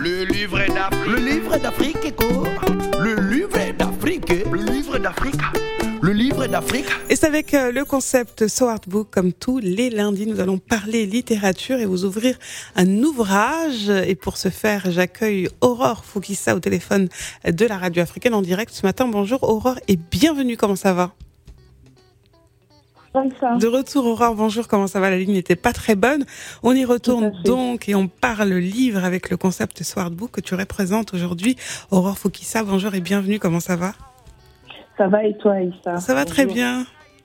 Le livre d'Afrique. Le livre d'Afrique, écho. Le livre d'Afrique. Le livre d'Afrique. Le livre d'Afrique. Et c'est avec le concept So Art Book, comme tous les lundis, nous allons parler littérature et vous ouvrir un ouvrage. Et pour ce faire, j'accueille Aurore Foukissa au téléphone de la radio africaine en direct ce matin. Bonjour Aurore et bienvenue, comment ça va ? De retour Aurore, bonjour, comment ça va ? La ligne n'était pas très bonne. On y retourne donc et on parle livre avec le concept So Art Book que tu représentes aujourd'hui. Aurore Foukissa, bonjour et bienvenue, comment ça va ? Ça va et toi, Aïssa ? Ça va très bien.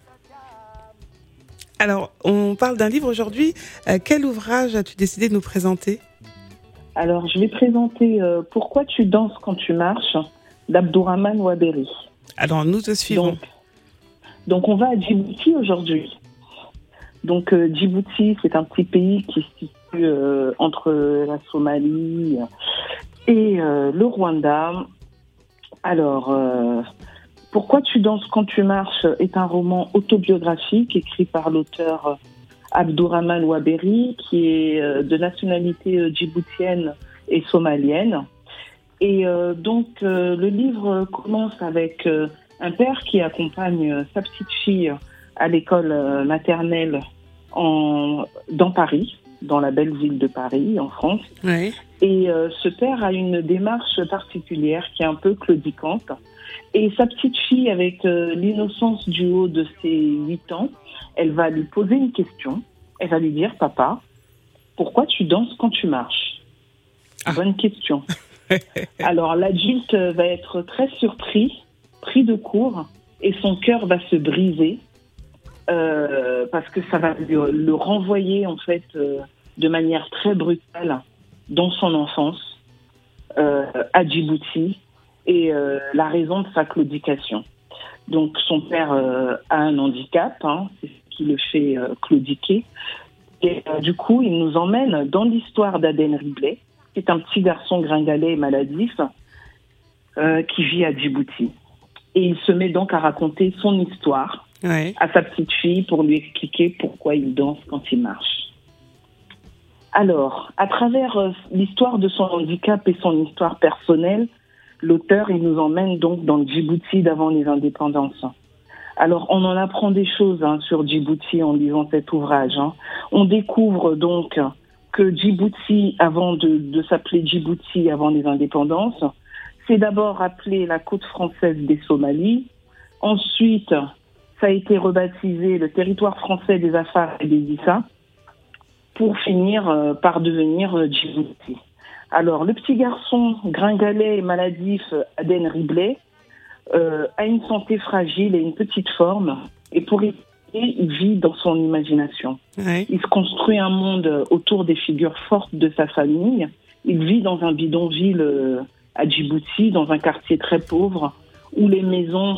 Alors, on parle d'un livre aujourd'hui. Quel ouvrage as-tu décidé de nous présenter ? Alors, je vais présenter Pourquoi tu danses quand tu marches d'Abdourahmane Ouaberi. Alors, nous te suivons. Donc, on va à Djibouti aujourd'hui. Donc, Djibouti, c'est un petit pays qui se situe entre la Somalie et le Rwanda. Alors, Pourquoi tu danses quand tu marches est un roman autobiographique écrit par l'auteur Abdourahmane Ouaberi, qui est de nationalité djiboutienne et somalienne. Et donc, le livre commence avec un père qui accompagne sa petite fille à l'école maternelle dans Paris, dans la belle ville de Paris, en France. Oui. Et ce père a une démarche particulière qui est un peu claudicante. Et sa petite fille, avec l'innocence du haut de ses 8 ans, elle va lui poser une question. Elle va lui dire « Papa, pourquoi tu danses quand tu marches ?» Bonne question. Alors l'adulte va être très surpris, pris de court, et son cœur va se briser parce que ça va le renvoyer en fait de manière très brutale dans son enfance à Djibouti et la raison de sa claudication. Donc son père a un handicap, c'est ce qui le fait claudiquer. Et du coup, il nous emmène dans l'histoire d'Aden Ribley, qui est un petit garçon gringalet et maladif qui vit à Djibouti. Et il se met donc à raconter son histoire à sa petite fille pour lui expliquer pourquoi il danse quand il marche. Alors, à travers l'histoire de son handicap et son histoire personnelle, l'auteur, il nous emmène donc dans le Djibouti d'avant les indépendances. Alors, on en apprend des choses sur Djibouti en lisant cet ouvrage. On découvre donc que Djibouti, avant de s'appeler Djibouti avant les indépendances, c'est d'abord appelé la côte française des Somalies. Ensuite, ça a été rebaptisé le territoire français des Afars et des Issa, pour finir par devenir Djibouti. Alors, le petit garçon gringalet et maladif Aden Ribley a une santé fragile et une petite forme, et pour y il vit dans son imagination. Il se construit un monde autour des figures fortes de sa famille. Il vit dans un bidonville à Djibouti, dans un quartier très pauvre, où les maisons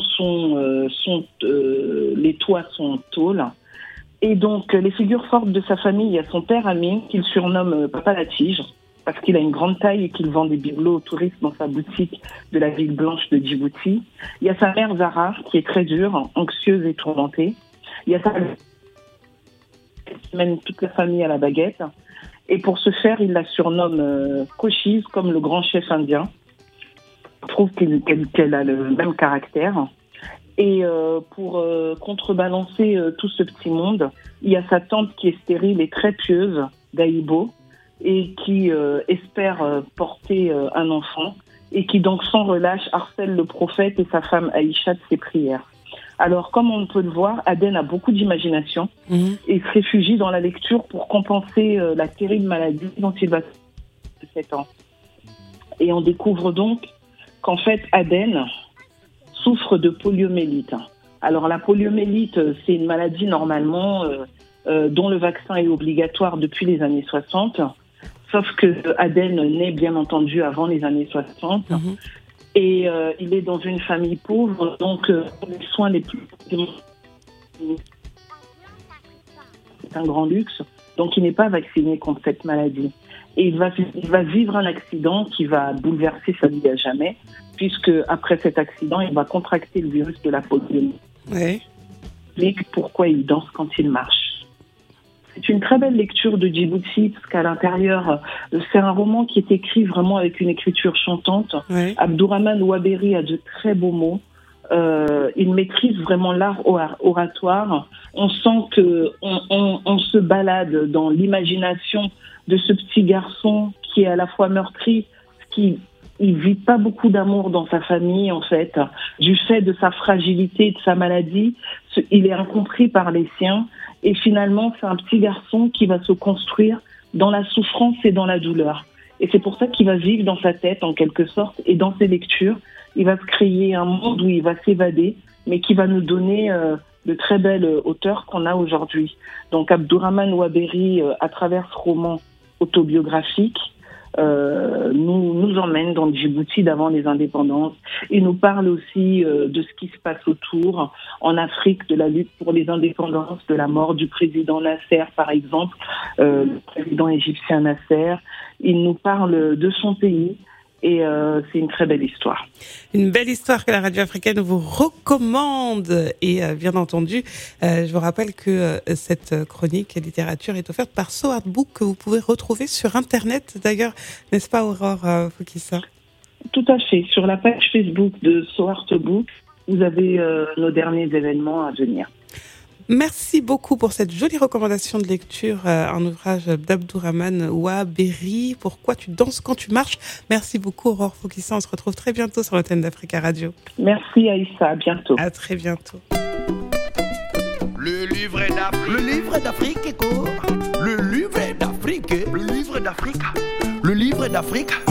les toits sont en tôle. Et donc, les figures fortes de sa famille, il y a son père Amin, qu'il surnomme Papa la Tige, parce qu'il a une grande taille et qu'il vend des bibelots aux touristes dans sa boutique de la ville blanche de Djibouti. Il y a sa mère Zara, qui est très dure, anxieuse et tourmentée. Il y a sa qui mène toute la famille à la baguette. Et pour ce faire, il la surnomme Cochise, comme le grand chef indien. Je trouve qu'elle a le même caractère. Et pour contrebalancer tout ce petit monde, il y a sa tante qui est stérile et très pieuse, Gaïbo, et qui espère porter un enfant, et qui donc sans relâche harcèle le prophète et sa femme Aïcha de ses prières. Alors, comme on peut le voir, Aden a beaucoup d'imagination et se réfugie dans la lecture pour compenser la terrible maladie dont il va de 7 ans. Et on découvre donc qu'en fait, Aden souffre de poliomyélite. Alors, la poliomyélite, c'est une maladie normalement dont le vaccin est obligatoire depuis les années 60, sauf que Aden naît bien entendu avant les années 60. Et il est dans une famille pauvre, donc les soins les plus... C'est un grand luxe, donc il n'est pas vacciné contre cette maladie. Et il va vivre un accident qui va bouleverser sa vie à jamais, puisque après cet accident, il va contracter le virus de la poliomyélite. Pourquoi il danse quand il marche. c'est une très belle lecture de Djibouti, parce qu'à l'intérieur, c'est un roman qui est écrit vraiment avec une écriture chantante. Oui. Abdourahmane Ouaberi a de très beaux mots. Il maîtrise vraiment l'art oratoire. On sent que on se balade dans l'imagination de ce petit garçon qui est à la fois meurtri, il vit pas beaucoup d'amour dans sa famille, en fait. Du fait de sa fragilité, de sa maladie, il est incompris par les siens. Et finalement, c'est un petit garçon qui va se construire dans la souffrance et dans la douleur. Et c'est pour ça qu'il va vivre dans sa tête, en quelque sorte, et dans ses lectures. Il va se créer un monde où il va s'évader, mais qui va nous donner de très belles auteurs qu'on a aujourd'hui. Donc Abdourahmane Ouaberi, à travers ce roman autobiographique, nous emmène dans Djibouti d'avant les indépendances. Il nous parle aussi de ce qui se passe autour, en Afrique, de la lutte pour les indépendances, de la mort du président Nasser, par exemple, le président égyptien Nasser. Il nous parle de son pays. Et c'est une très belle histoire. Une belle histoire que la radio africaine vous recommande. Et bien entendu, je vous rappelle que cette chronique littérature est offerte par So Art Book, que vous pouvez retrouver sur Internet. D'ailleurs, n'est-ce pas, Aurore Fokissa? Tout à fait. Sur la page Facebook de So Art Book, vous avez nos derniers événements à venir. Merci beaucoup pour cette jolie recommandation de lecture, un ouvrage d'Abdourahmane Ouaberi, Pourquoi tu danses quand tu marches. Merci beaucoup, Aurore Fokissa. On se retrouve très bientôt sur l'antenne d'Africa Radio. Merci, Aïssa. À bientôt. À très bientôt. Le livret d'Afrique. Le livre d'Afrique, écho. Le livre d'Afrique. Le livre d'Afrique. Le livre d'Afrique.